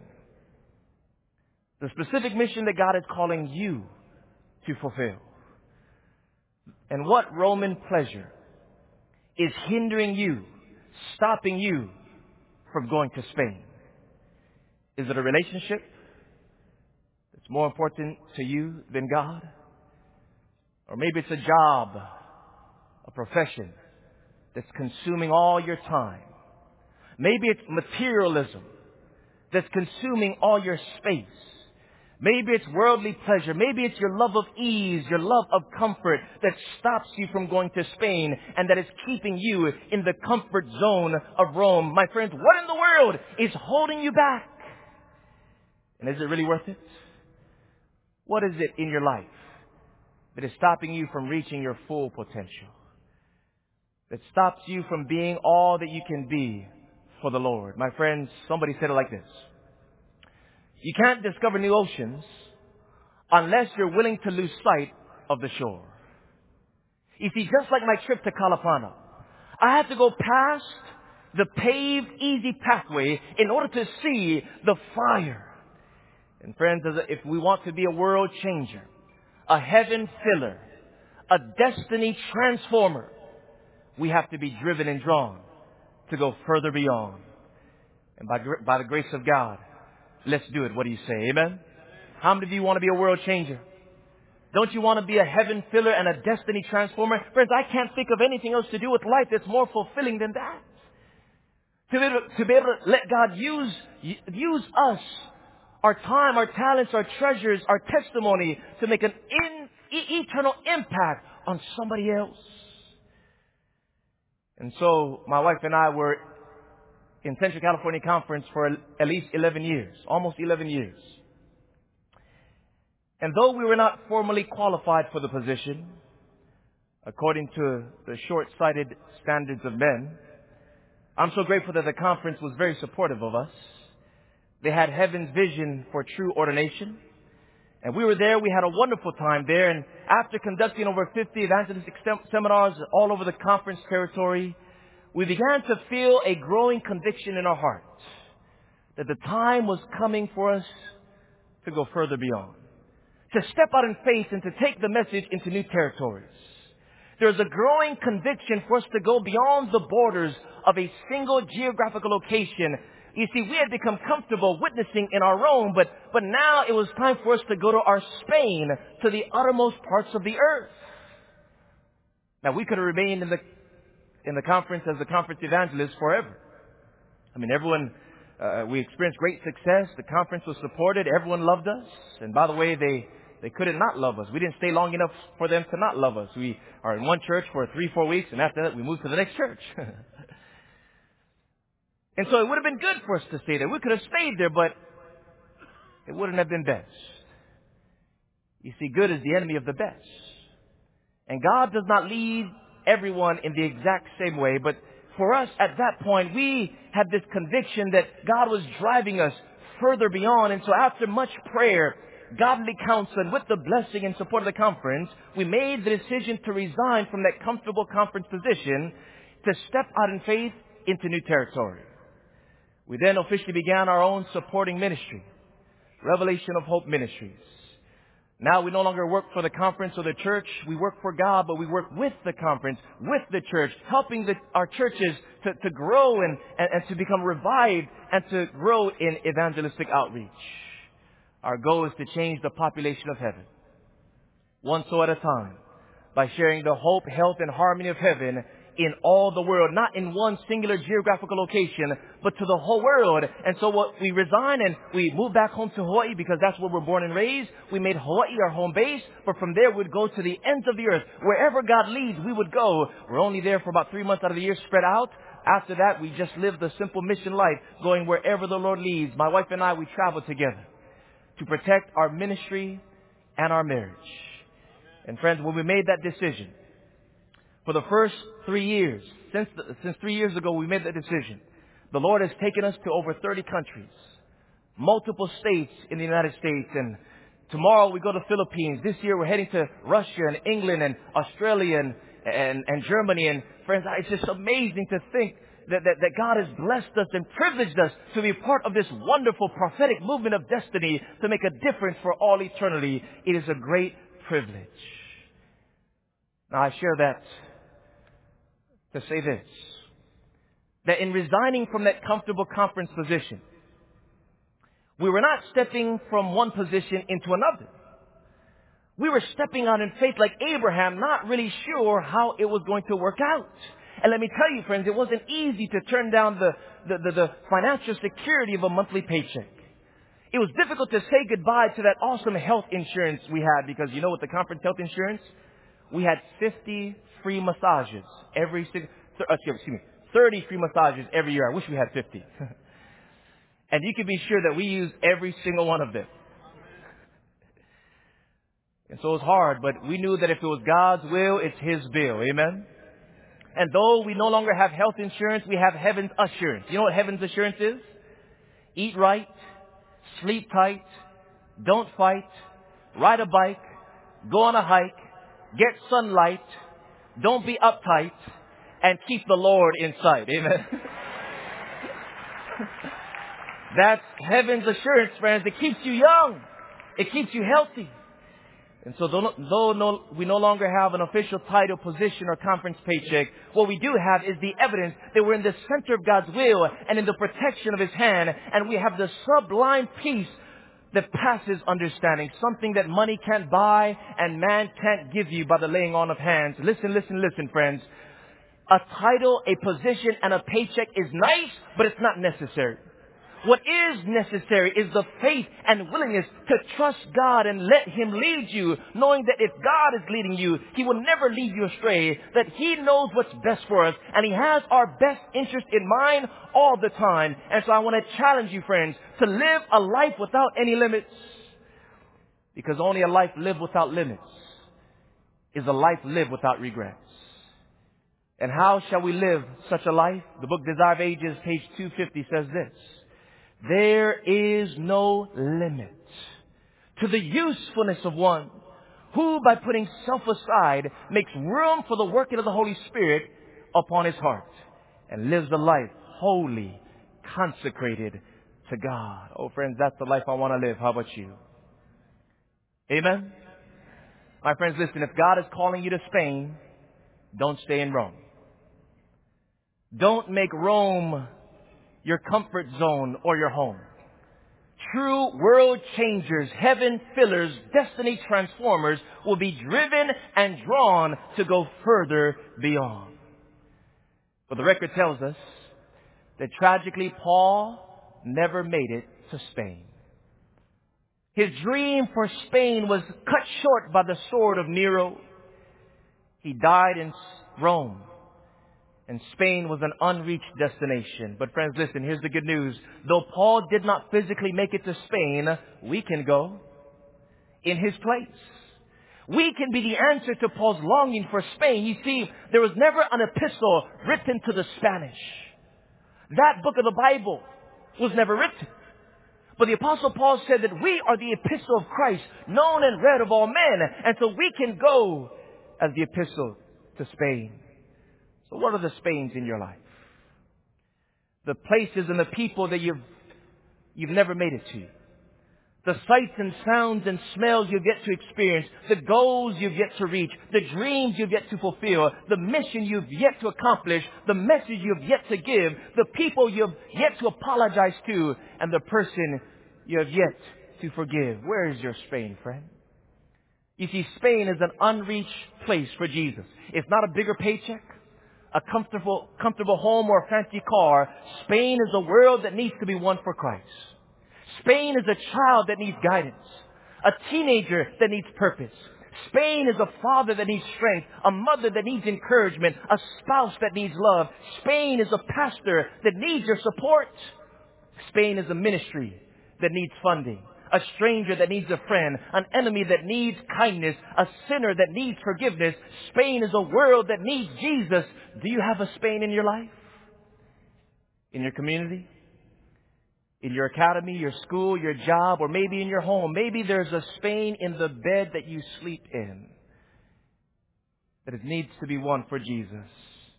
The specific mission that God is calling you to fulfill. And what Roman pleasure is hindering you, stopping you from going to Spain? Is it a relationship that's more important to you than God? Or maybe it's a job, a profession that's consuming all your time. Maybe it's materialism that's consuming all your space. Maybe it's worldly pleasure. Maybe it's your love of ease, your love of comfort that stops you from going to Spain and that is keeping you in the comfort zone of Rome. My friends, what in the world is holding you back? And is it really worth it? What is it in your life that is stopping you from reaching your full potential? That stops you from being all that you can be for the Lord? My friends, somebody said it like this: you can't discover new oceans unless you're willing to lose sight of the shore. You see, just like my trip to Kalapana, I had to go past the paved, easy pathway in order to see the fire. And friends, as a, if we want to be a world changer, a heaven filler, a destiny transformer, we have to be driven and drawn to go further beyond. And by, by the grace of God, let's do it. What do you say? Amen? How many of you want to be a world changer? Don't you want to be a heaven filler and a destiny transformer? Friends, I can't think of anything else to do with life that's more fulfilling than that. To be able to, to, be able to let God use, use us, our time, our talents, our treasures, our testimony to make an in, e- eternal impact on somebody else. And so my wife and I were in Central California Conference for at least eleven years, almost eleven years. And though we were not formally qualified for the position, according to the short-sighted standards of men, I'm so grateful that the conference was very supportive of us. They had heaven's vision for true ordination. And we were there. We had a wonderful time there. And after conducting over fifty evangelistic seminars all over the conference territory, we began to feel a growing conviction in our hearts that the time was coming for us to go further beyond, to step out in faith and to take the message into new territories. There's a growing conviction for us to go beyond the borders of a single geographical location. You see, we had become comfortable witnessing in our Rome, but, but now it was time for us to go to our Spain, to the uttermost parts of the earth. Now, we could have remained in the, in the conference as the conference evangelist forever. I mean, everyone, uh, we experienced great success. The conference was supported. Everyone loved us. And by the way, they, they couldn't not love us. We didn't stay long enough for them to not love us. We are in one church for three, four weeks, and after that, we moved to the next church. And so it would have been good for us to stay there. We could have stayed there, but it wouldn't have been best. You see, good is the enemy of the best. And God does not lead everyone in the exact same way, but for us at that point, we had this conviction that God was driving us further beyond. And so after much prayer, godly counsel, and with the blessing and support of the conference, we made the decision to resign from that comfortable conference position to step out in faith into new territory. We then officially began our own supporting ministry, Revelation of Hope Ministries. Now we no longer work for the conference or the church. We work for God, but we work with the conference, with the church, helping the, our churches to, to grow and, and, and to become revived and to grow in evangelistic outreach. Our goal is to change the population of heaven, one soul at a time, by sharing the hope, health, and harmony of heaven in all the world, not in one singular geographical location, but to the whole world. And so what we resigned and we moved back home to Hawaii because that's where we're born and raised. We made Hawaii our home base, but from there we'd go to the ends of the earth. Wherever God leads, we would go. We're only there for about three months out of the year spread out. After that, we just lived the simple mission life, going wherever the Lord leads. My wife and I, we travel together to protect our ministry and our marriage. And friends, when we made that decision, for the first three years, since the, since three years ago we made that decision, the Lord has taken us to over thirty countries, multiple states in the United States, and tomorrow we go to the Philippines. This year we're heading to Russia and England and Australia and, and, and Germany. And friends, it's just amazing to think that, that, that God has blessed us and privileged us to be part of this wonderful prophetic movement of destiny to make a difference for all eternity. It is a great privilege. Now I share that to say this, that in resigning from that comfortable conference position, we were not stepping from one position into another. We were stepping out in faith like Abraham, not really sure how it was going to work out. And let me tell you, friends, it wasn't easy to turn down the, the, the, the financial security of a monthly paycheck. It was difficult to say goodbye to that awesome health insurance we had, because you know, with the conference health insurance, we had fifty free massages every single, th- excuse me, thirty free massages every year. I wish we had fifty. And you can be sure that we use every single one of them. And so it was hard, but we knew that if it was God's will, it's His bill. Amen? And though we no longer have health insurance, we have heaven's assurance. You know what heaven's assurance is? Eat right, sleep tight, don't fight, ride a bike, go on a hike, get sunlight, don't be uptight, and keep the Lord in sight. Amen. That's heaven's assurance, friends. It keeps you young. It keeps you healthy. And so though, though no, we no longer have an official title, position, or conference paycheck, what we do have is the evidence that we're in the center of God's will and in the protection of His hand. And we have the sublime peace that passes understanding, something that money can't buy and man can't give you by the laying on of hands. Listen, listen, listen, friends. A title, a position, and a paycheck is nice, but it's not necessary. What is necessary is the faith and willingness to trust God and let Him lead you, knowing that if God is leading you, He will never lead you astray, that He knows what's best for us, and He has our best interest in mind all the time. And so I want to challenge you, friends, to live a life without any limits, because only a life lived without limits is a life lived without regrets. And how shall we live such a life? The book Desire of Ages, page two fifty, says this: there is no limit to the usefulness of one who, by putting self aside, makes room for the working of the Holy Spirit upon his heart and lives a life wholly consecrated to God. Oh, friends, that's the life I want to live. How about you? Amen? My friends, listen, if God is calling you to Spain, don't stay in Rome. Don't make Rome your comfort zone or your home. True world changers, heaven fillers, destiny transformers will be driven and drawn to go further beyond. But the record tells us that tragically Paul never made it to Spain. His dream for Spain was cut short by the sword of Nero. He died in Rome, and Spain was an unreached destination. But friends, listen, here's the good news. Though Paul did not physically make it to Spain, we can go in his place. We can be the answer to Paul's longing for Spain. You see, there was never an epistle written to the Spanish. That book of the Bible was never written. But the Apostle Paul said that we are the epistle of Christ, known and read of all men. And so we can go as the epistle to Spain. So what are the Spains in your life? The places and the people that you've, you've never made it to. The sights and sounds and smells you've yet to experience. The goals you've yet to reach. The dreams you've yet to fulfill. The mission you've yet to accomplish. The message you've yet to give. The people you've yet to apologize to. And the person you have yet to forgive. Where is your Spain, friend? You see, Spain is an unreached place for Jesus. It's not a bigger paycheck, a comfortable, comfortable home, or a fancy car. Spain is a world that needs to be won for Christ. Spain is a child that needs guidance, a teenager that needs purpose. Spain is a father that needs strength, a mother that needs encouragement, a spouse that needs love. Spain is a pastor that needs your support. Spain is a ministry that needs funding, a stranger that needs a friend, an enemy that needs kindness, a sinner that needs forgiveness. Spain is a world that needs Jesus. Do you have a Spain in your life? In your community? In your academy, your school, your job, or maybe in your home. Maybe there's a Spain in the bed that you sleep in that it needs to be won for Jesus.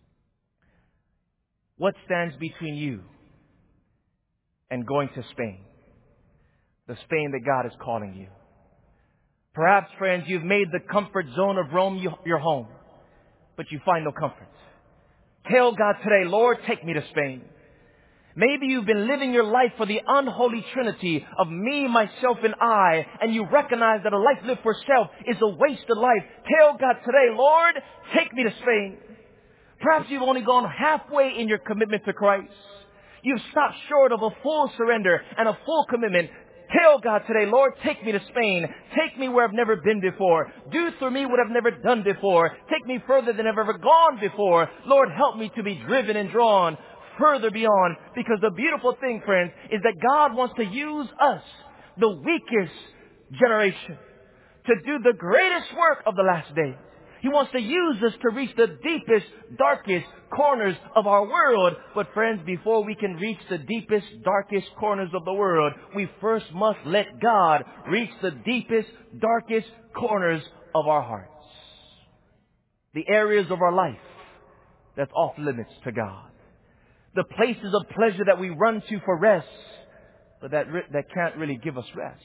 What stands between you and going to Spain? The Spain that God is calling you. Perhaps, friends, you've made the comfort zone of Rome your home, but you find no comfort. Tell God today, Lord, take me to Spain. Maybe you've been living your life for the unholy trinity of me, myself, and I, and you recognize that a life lived for self is a wasted life. Tell God today, Lord, take me to Spain. Perhaps you've only gone halfway in your commitment to Christ. You've stopped short of a full surrender and a full commitment. Tell God today, Lord, take me to Spain. Take me where I've never been before. Do through me what I've never done before. Take me further than I've ever gone before. Lord, help me to be driven and drawn further beyond. Because the beautiful thing, friends, is that God wants to use us, the weakest generation, to do the greatest work of the last days. He wants to use us to reach the deepest, darkest corners of our world. But friends, before we can reach the deepest, darkest corners of the world, we first must let God reach the deepest, darkest corners of our hearts. The areas of our life that's off limits to God. The places of pleasure that we run to for rest, but that, re- that can't really give us rest.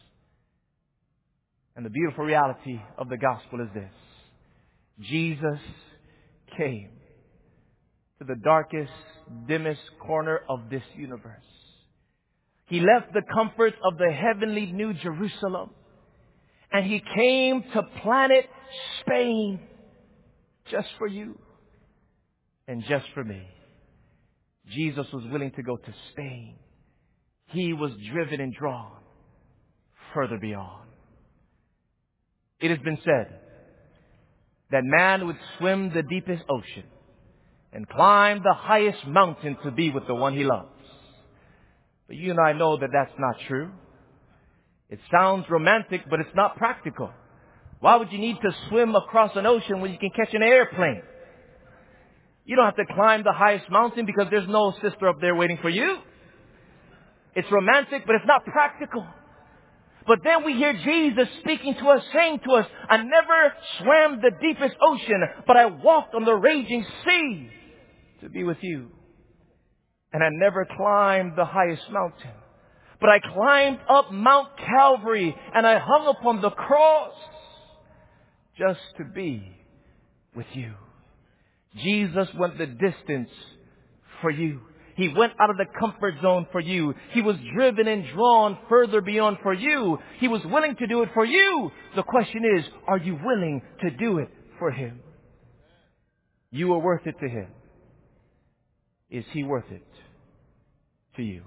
And the beautiful reality of the gospel is this. Jesus came to the darkest, dimmest corner of this universe. He left the comforts of the heavenly New Jerusalem, and He came to planet Spain just for you and just for me. Jesus was willing to go to Spain. He was driven and drawn further beyond. It has been said that man would swim the deepest ocean and climb the highest mountain to be with the one he loves. But you and I know that that's not true. It sounds romantic, but it's not practical. Why would you need to swim across an ocean when you can catch an airplane? You don't have to climb the highest mountain because there's no sister up there waiting for you. It's romantic, but it's not practical. But then we hear Jesus speaking to us, saying to us, I never swam the deepest ocean, but I walked on the raging sea to be with you. And I never climbed the highest mountain, but I climbed up Mount Calvary and I hung upon the cross just to be with you. Jesus went the distance for you. He went out of the comfort zone for you. He was driven and drawn further beyond for you. He was willing to do it for you. The question is, are you willing to do it for Him? You are worth it to Him. Is He worth it to you?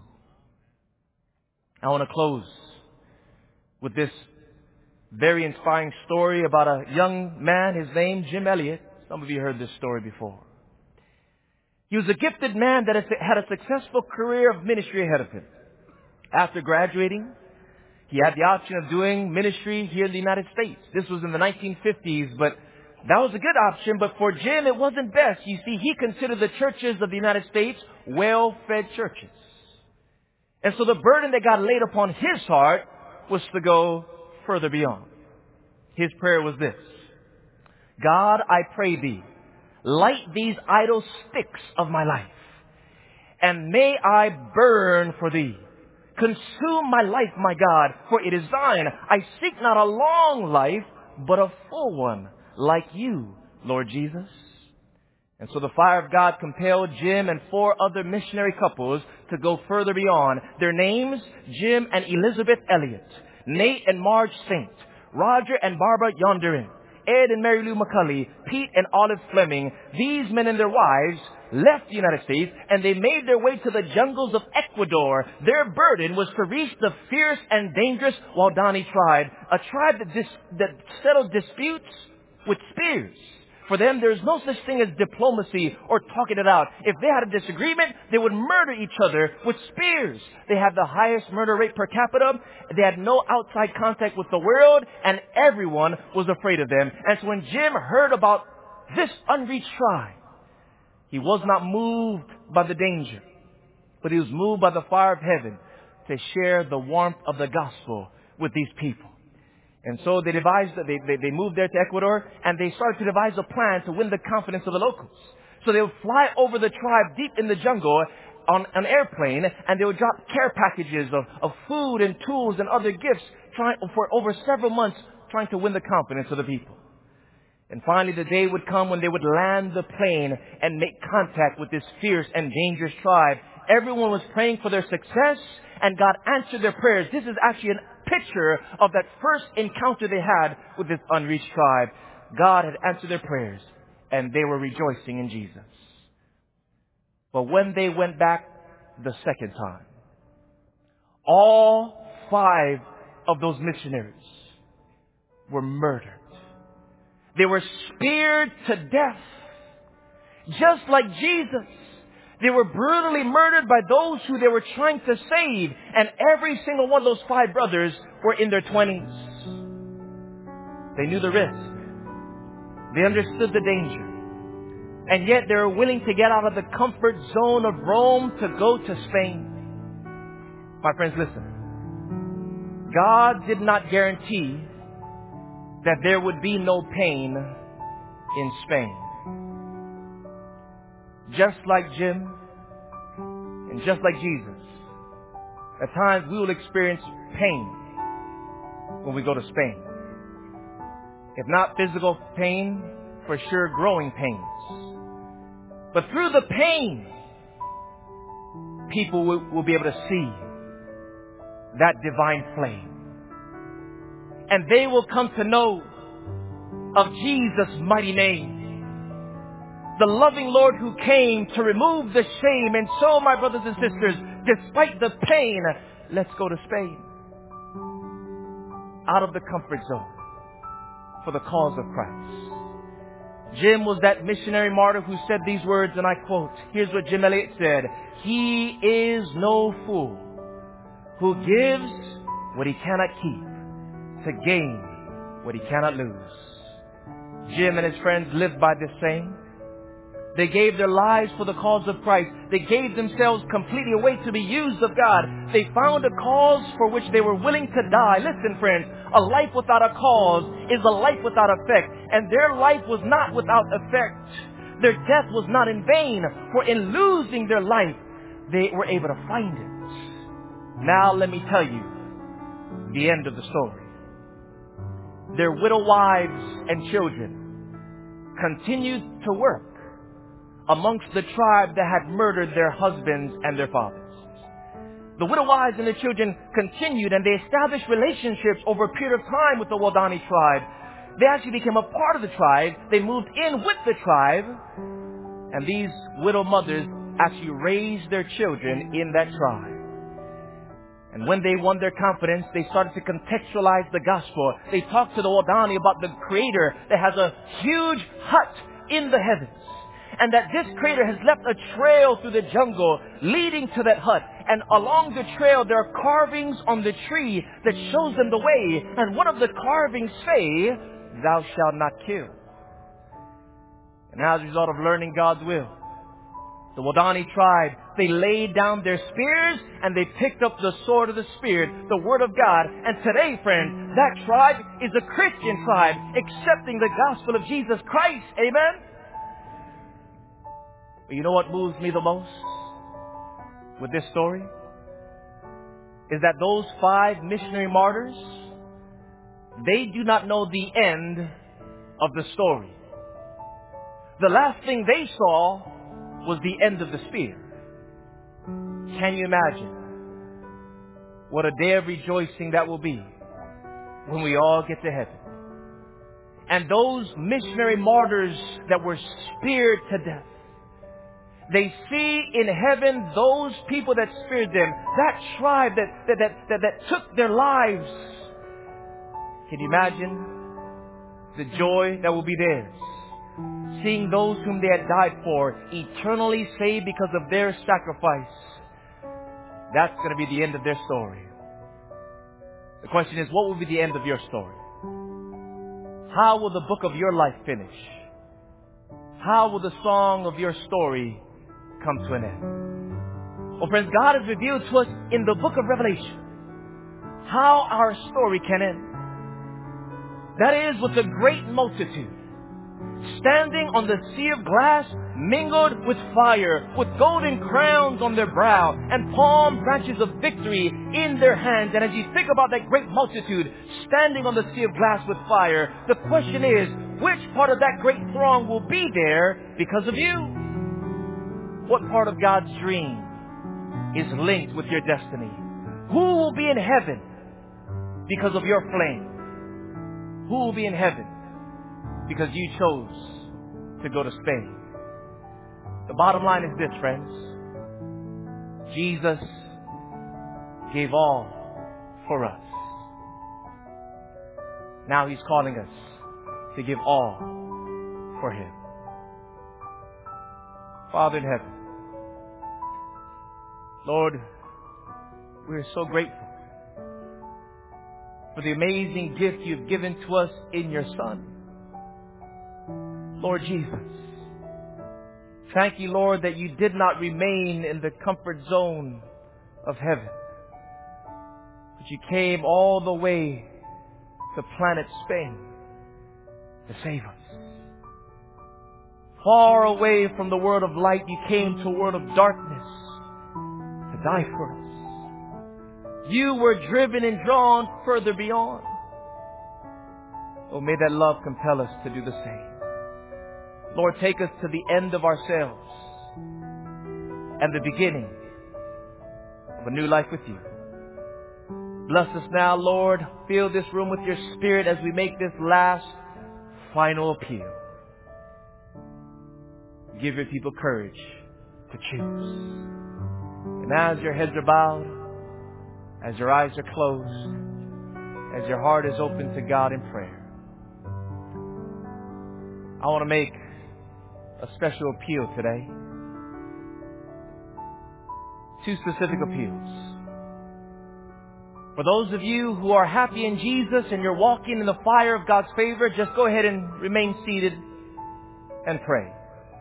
I want to close with this very inspiring story about a young man. His name, Jim Elliot. Some of you heard this story before. He was a gifted man that had a successful career of ministry ahead of him. After graduating, He had the option of doing ministry here in the United States. This was in the nineteen fifties, but that was a good option. But for Jim, it wasn't best. You see, he considered the churches of the United States well-fed churches. And so the burden that God laid upon his heart was to go further beyond. His prayer was this: God, I pray thee, light these idle sticks of my life, and may I burn for thee. Consume my life, my God, for it is thine. I seek not a long life, but a full one, like you, Lord Jesus. And so the fire of God compelled Jim and four other missionary couples to go further beyond. Their names, Jim and Elizabeth Elliott, Nate and Marge Saint, Roger and Barbara Yonderin, Ed and Mary Lou McCulley, Pete and Olive Fleming. These men and their wives left the United States and they made their way to the jungles of Ecuador. Their burden was to reach the fierce and dangerous Waodani tribe, a tribe that, dis- that settled disputes with spears. For them, there is no such thing as diplomacy or talking it out. If they had a disagreement, they would murder each other with spears. They had the highest murder rate per capita. They had no outside contact with the world, and everyone was afraid of them. And so when Jim heard about this unreached tribe, he was not moved by the danger, but he was moved by the fire of heaven to share the warmth of the gospel with these people. And so they devised, they, they, they moved there to Ecuador, and they started to devise a plan to win the confidence of the locals. So they would fly over the tribe deep in the jungle on an airplane, and they would drop care packages of, of food and tools and other gifts trying, for over several months, trying to win the confidence of the people. And finally, the day would come when they would land the plane and make contact with this fierce and dangerous tribe. Everyone was praying for their success, and God answered their prayers. This is actually a picture of that first encounter they had with this unreached tribe. God had answered their prayers, and they were rejoicing in Jesus. But when they went back the second time, all five of those missionaries were murdered. They were speared to death, just like Jesus. They were brutally murdered by those who they were trying to save. And every single one of those five brothers were in their twenties. They knew the risk. They understood the danger. And yet they were willing to get out of the comfort zone of Rome to go to Spain. My friends, listen. God did not guarantee that there would be no pain in Spain. Just like Jim and just like Jesus, at times we will experience pain when we go to Spain. If not physical pain, for sure growing pains. But through the pain, people will, will be able to see that divine flame. And they will come to know of Jesus' mighty name. The loving Lord who came to remove the shame. And so, my brothers and sisters, despite the pain, let's go to Spain. Out of the comfort zone for the cause of Christ. Jim was that missionary martyr who said these words, and I quote, here's what Jim Elliott said: "He is no fool who gives what he cannot keep to gain what he cannot lose." Jim and his friends lived by this saying. They gave their lives for the cause of Christ. They gave themselves completely away to be used of God. They found a cause for which they were willing to die. Listen, friends, a life without a cause is a life without effect. And their life was not without effect. Their death was not in vain. For in losing their life, they were able to find it. Now let me tell you the end of the story. Their widow wives and children continued to work amongst the tribe that had murdered their husbands and their fathers. The widow wives and the children continued, and they established relationships over a period of time with the Waodani tribe. They actually became a part of the tribe. They moved in with the tribe, and these widow mothers actually raised their children in that tribe. And when they won their confidence, they started to contextualize the gospel. They talked to the Waodani about the Creator that has a huge hut in the heavens. And that this Creator has left a trail through the jungle leading to that hut. and along the trail there are carvings on the tree that shows them the way. And one of the carvings say, "Thou shalt not kill." And as a result of learning God's will, the Wadani tribe, they laid down their spears and they picked up the sword of the Spirit, the Word of God. And today, friends, that tribe is a Christian tribe accepting the gospel of Jesus Christ. Amen? But you know what moves me the most with this story? Is that those five missionary martyrs, they do not know the end of the story. The last thing they saw was the end of the spear. Can you imagine what a day of rejoicing that will be when we all get to heaven? And those missionary martyrs that were speared to death, they see in heaven those people that speared them, that tribe that, that, that, that, that took their lives. Can you imagine the joy that will be theirs? Seeing those whom they had died for eternally saved because of their sacrifice. That's going to be the end of their story. The question is, what will be the end of your story? How will the book of your life finish? How will the song of your story come to an end? Well, friends, God has revealed to us in the book of Revelation how our story can end. That is with a great multitude standing on the sea of glass, mingled with fire, with golden crowns on their brow, and palm branches of victory in their hands. And as you think about that great multitude standing on the sea of glass with fire, the question is, which part of that great throng will be there because of you? What part of God's dream is linked with your destiny? Who will be in heaven because of your flame? Who will be in heaven because you chose to go to Spain? The bottom line is this, friends. Jesus gave all for us. Now He's calling us to give all for Him. Father in heaven, Lord, we are so grateful for the amazing gift You've given to us in Your Son. Lord Jesus, thank You, Lord, that You did not remain in the comfort zone of heaven, but You came all the way to planet Spain to save us. Far away from the world of light, You came to a world of darkness to die for us. You were driven and drawn further beyond. Oh, may that love compel us to do the same. Lord, take us to the end of ourselves and the beginning of a new life with You. Bless us now, Lord. Fill this room with Your Spirit as we make this last, final appeal. Give Your people courage to choose. And as your heads are bowed, as your eyes are closed, as your heart is open to God in prayer, I want to make a special appeal today. Two specific appeals. For those of you who are happy in Jesus and you're walking in the fire of God's favor, just go ahead and remain seated and pray.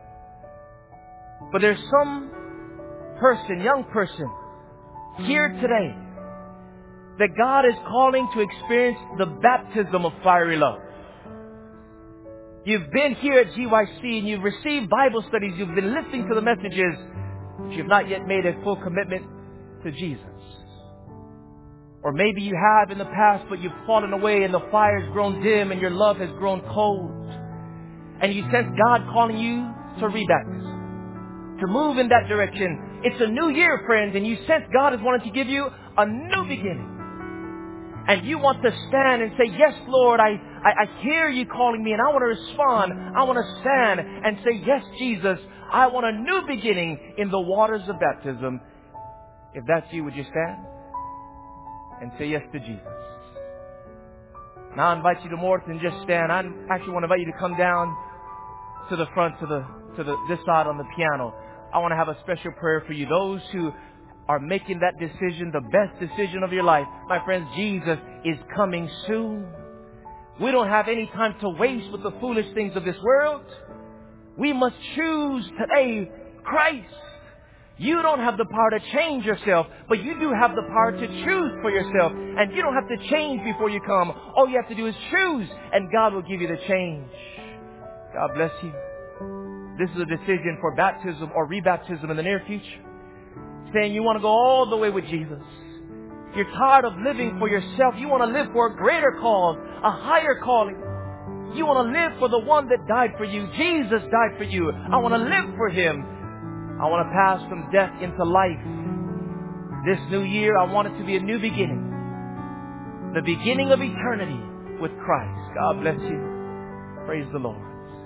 But there's some person, young person, here today that God is calling to experience the baptism of fiery love. You've been here at G Y C and you've received Bible studies, you've been listening to the messages, but you've not yet made a full commitment to Jesus. Or maybe you have in the past, but you've fallen away and the fire's grown dim and your love has grown cold. And you sense God calling you to rebaptism, to move in that direction. It's a new year, friends, and you sense God is wanting to give you a new beginning. And you want to stand and say, yes, Lord, I, I, I hear You calling me and I want to respond. I want to stand and say, yes, Jesus, I want a new beginning in the waters of baptism. If that's you, would you stand and say yes to Jesus? Now I invite you to more than just stand. I actually want to invite you to come down to the front, to the to the this side on the piano. I want to have a special prayer for you. Those who are making that decision the best decision of your life, my friends, Jesus is coming soon. We don't have any time to waste with the foolish things of this world. We must choose today Christ. You don't have the power to change yourself, but you do have the power to choose for yourself. And you don't have to change before you come. All you have to do is choose, and God will give you the change. God bless you. This is a decision for baptism or rebaptism in the near future. Saying you want to go all the way with Jesus. You're tired of living for yourself. You want to live for a greater cause, a higher calling. You want to live for the one that died for you. Jesus died for you. I want to live for Him. I want to pass from death into life. This new year, I want it to be a new beginning. The beginning of eternity with Christ. God bless you. Praise the Lord.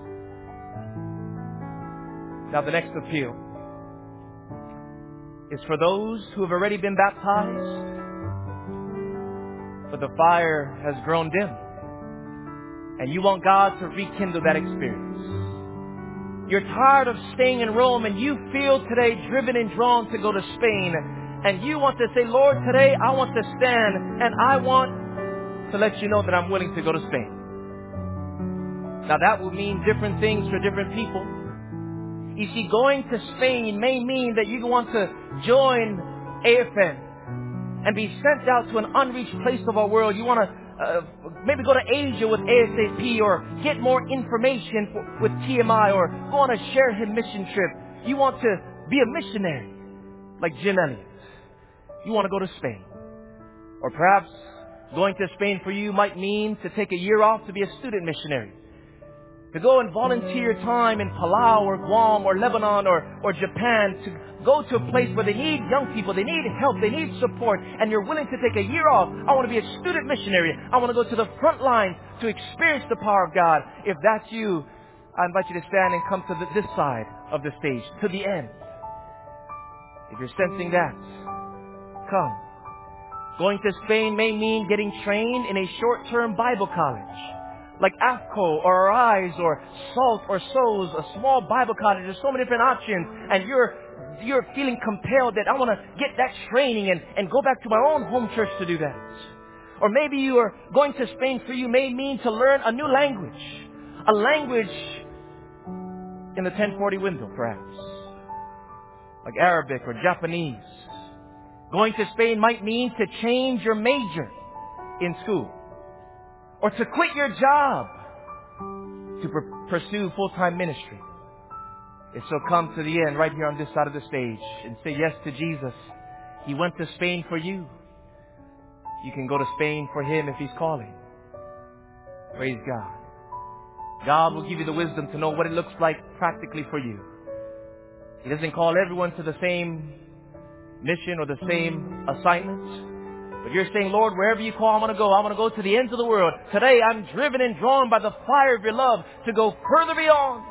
Now the next appeal is for those who have already been baptized, but the fire has grown dim. And you want God to rekindle that experience. You're tired of staying in Rome and you feel today driven and drawn to go to Spain. And you want to say, Lord, today I want to stand and I want to let you know that I'm willing to go to Spain. Now that will mean different things for different people. You see, going to Spain may mean that you want to join A F N and be sent out to an unreached place of our world. You want to uh, maybe go to Asia with A S A P or get more information for, with T M I or go on a Share Him mission trip. You want to be a missionary like Jim Elliot. You want to go to Spain. Or perhaps going to Spain for you might mean to take a year off to be a student missionary. To go and volunteer time in Palau or Guam or Lebanon or, or Japan, to go to a place where they need young people, they need help, they need support, and you're willing to take a year off. I want to be a student missionary. I want to go to the front line to experience the power of God. If that's you, I invite you to stand and come to the, this side of the stage, to the end. If you're sensing that, come. Going to Spain may mean getting trained in a short-term Bible college, like AFCO or Arise or SALT or S O S, a small Bible college. There's so many different options, and you're you're feeling compelled that I want to get that training and, and go back to my own home church to do that. Or maybe you are going to Spain for you may mean to learn a new language, a language in the ten forty window, perhaps, like Arabic or Japanese. Going to Spain might mean to change your major in school, or to quit your job to pr- pursue full-time ministry. If so, come to the end right here on this side of the stage and say yes to Jesus. He went to Spain for you. You can go to Spain for Him if He's calling. Praise God. God will give you the wisdom to know what it looks like practically for you. He doesn't call everyone to the same mission or the same assignment. But you're saying, Lord, wherever you call, I'm going to go. I'm going to go to the ends of the world. Today, I'm driven and drawn by the fire of your love to go further beyond.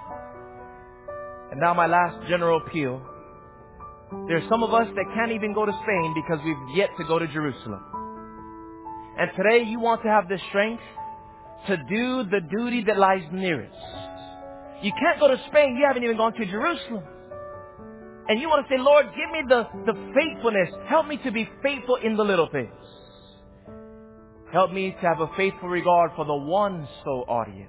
And now my last general appeal. There's some of us that can't even go to Spain because we've yet to go to Jerusalem. And today, you want to have the strength to do the duty that lies nearest. You can't go to Spain. You haven't even gone to Jerusalem. And you want to say, Lord, give me the, the faithfulness. Help me to be faithful in the little things. Help me to have a faithful regard for the one soul audience.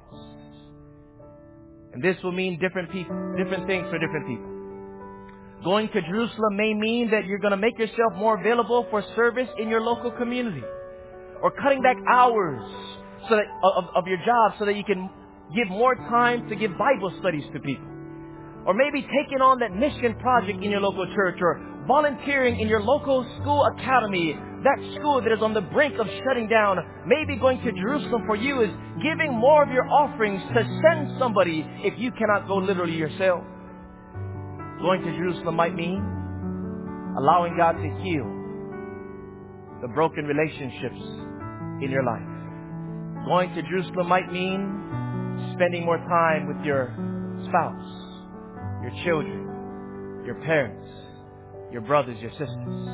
And this will mean different people, different things for different people. Going to Jerusalem may mean that you're going to make yourself more available for service in your local community. Or cutting back hours so that, of, of your job so that you can give more time to give Bible studies to people. Or maybe taking on that mission project in your local church, or volunteering in your local school academy, that school that is on the brink of shutting down. Maybe going to Jerusalem for you is giving more of your offerings to send somebody if you cannot go literally yourself. Going to Jerusalem might mean allowing God to heal the broken relationships in your life. Going to Jerusalem might mean spending more time with your spouse, your children, your parents, your brothers, your sisters.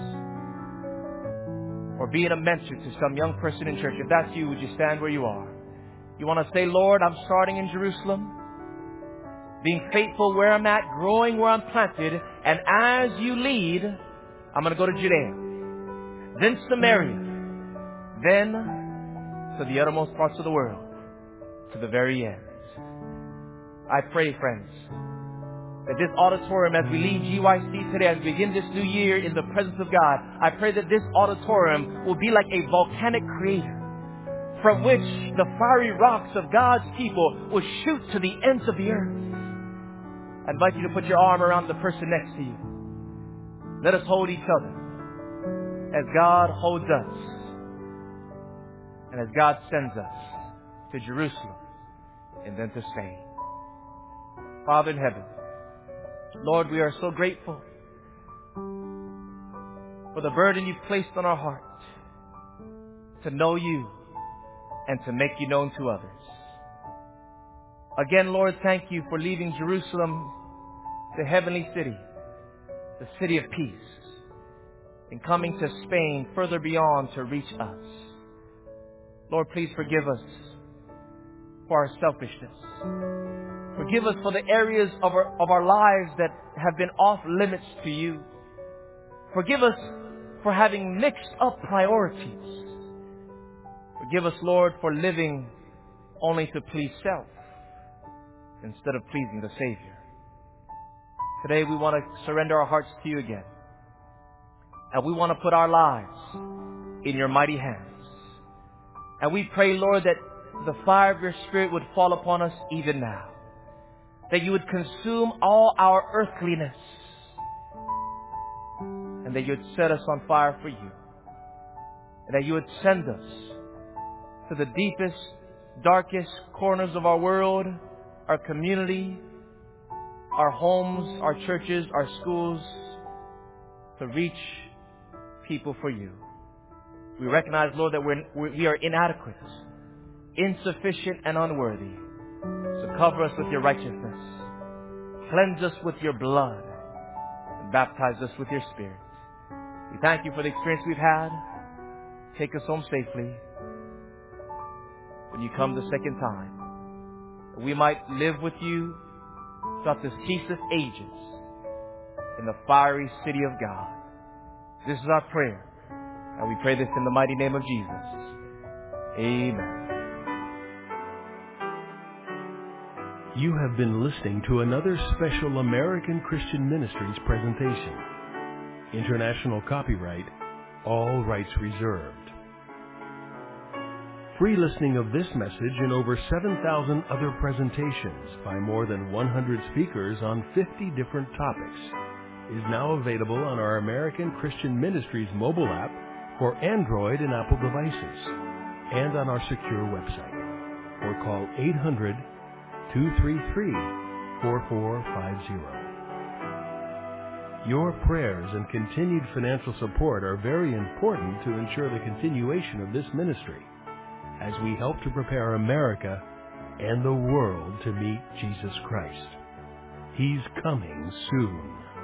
Or being a mentor to some young person in church. If that's you, would you stand where you are? You want to say, Lord, I'm starting in Jerusalem, being faithful where I'm at, growing where I'm planted, and as you lead, I'm going to go to Judea, then Samaria, then to the uttermost parts of the world, to the very end. I pray, friends, that this auditorium, as we leave G Y C today, as we begin this new year in the presence of God, I pray that this auditorium will be like a volcanic crater from which the fiery rocks of God's people will shoot to the ends of the earth. I invite you to put your arm around the person next to you. Let us hold each other as God holds us and as God sends us to Jerusalem and then to Spain. Father in heaven, Lord, we are so grateful for the burden you've placed on our heart to know you and to make you known to others. Again, Lord, thank you for leaving Jerusalem, the heavenly city, the city of peace, and coming to Spain further beyond to reach us. Lord, please forgive us for our selfishness. Forgive us for the areas of our, of our lives that have been off limits to you. Forgive us for having mixed up priorities. Forgive us, Lord, for living only to please self instead of pleasing the Savior. Today we want to surrender our hearts to you again. And we want to put our lives in your mighty hands. And we pray, Lord, that the fire of your Spirit would fall upon us even now. That you would consume all our earthliness. And that you would set us on fire for you. And that you would send us to the deepest, darkest corners of our world, our community, our homes, our churches, our schools, to reach people for you. We recognize, Lord, that we're, we are inadequate, insufficient, and unworthy. So cover us with your righteousness. Cleanse us with your blood. And baptize us with your Spirit. We thank you for the experience we've had. Take us home safely when you come the second time. That we might live with you throughout the ceaseless ages in the fiery city of God. This is our prayer. And we pray this in the mighty name of Jesus. Amen. You have been listening to another special American Christian Ministries presentation. International copyright, all rights reserved. Free listening of this message and over seven thousand other presentations by more than one hundred speakers on fifty different topics is now available on our American Christian Ministries mobile app for Android and Apple devices and on our secure website. Or call eight hundred, two three three, four four five zero. Your prayers and continued financial support are very important to ensure the continuation of this ministry as we help to prepare America and the world to meet Jesus Christ. He's coming soon.